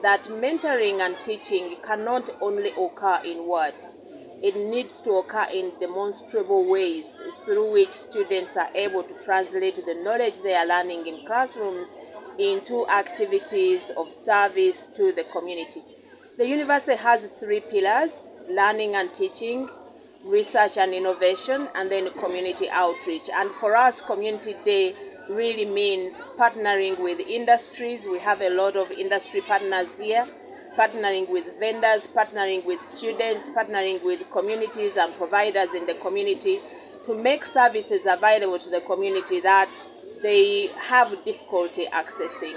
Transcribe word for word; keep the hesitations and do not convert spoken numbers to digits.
that mentoring and teaching cannot only occur in words. It needs to occur in demonstrable ways through which students are able to translate the knowledge they are learning in classrooms into activities of service to the community. The university has three pillars: learning and teaching, research and innovation, and then community outreach. And for us, Community Day really means partnering with industries. We have a lot of industry partners here, partnering with vendors, partnering with students, partnering with communities and providers in the community to make services available to the community that they have difficulty accessing.